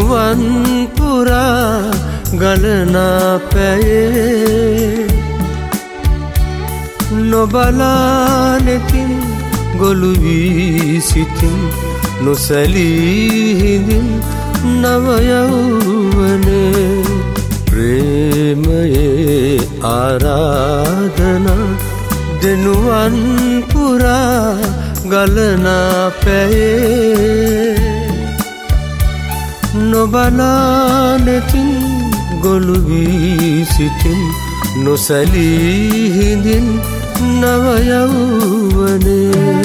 දෙනුවන් පුරා ගලනා පැයේ නොබලා නෙතින් ගොළු වී සිටින් නොසැලී හිඳින් නව යෞවනේ ප්‍රේමයේ ආරාධනා දෙනුවන් පුරා ගලනා පැයේ නොබලා නෙතින් ගොළු වී සිටින් නොසැලී හිඳින් නව යෞවනේ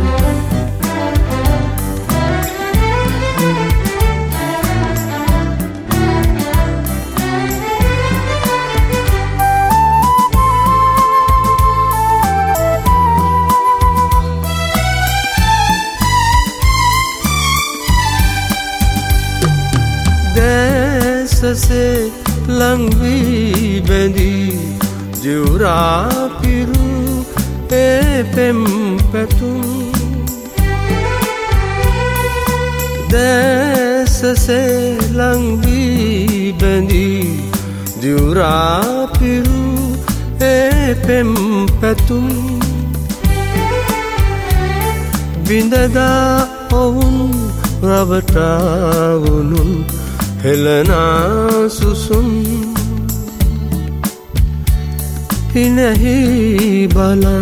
දැසසේ ලංවී බැඳී ජුරා පිරු පෙම් පැතුම් දැසසේ ලංවී බැඳී ජුරා පිරු පෙම් පැතුම් බිඳදා ඔවුන් රවටාවුනුන් හෙළනා සුසුම් හිනෙහි බලන්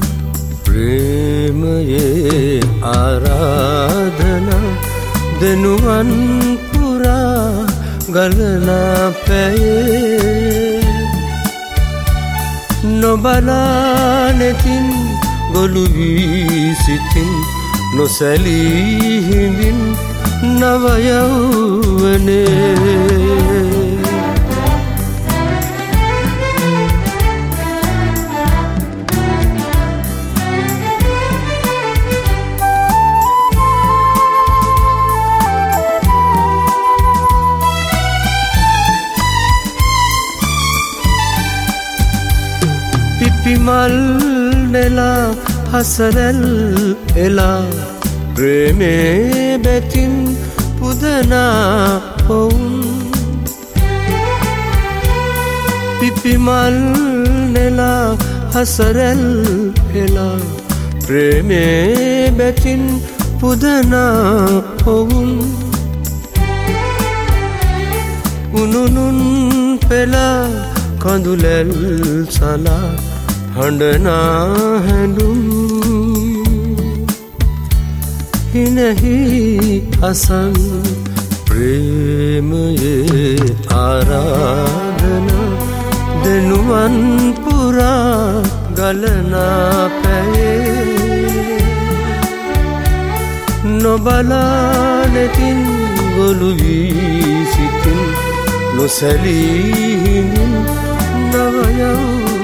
ප්‍රේමයේ ආරාධනා දෙනුවන් පුරා ගලනා පැයේ නොබලා නෙතින් ගොළු වී සිටින් නොසැලී හිඳින් නව යෞවනේ පිපිමල් නෙලා හසරැල් එලා ප්‍රේමේ බැතින් පුදනා ඔවුන් පිපිමල් නෙලා හසරැල් එලා ප්‍රේමේ බැතින් පුදනා ඔවුන් උනුනුන් පෙලා කඳුලැල් සලා හඬනා හැඬුම් හිනෙහි අසන් ප්‍රේමයේ ආරාධනා දෙනුවන් පුරා ගලනා පැයේ නොබලා නෙතින් ගොළු වී සිටින් නොසැලී හිඳින් නව යෞවනේ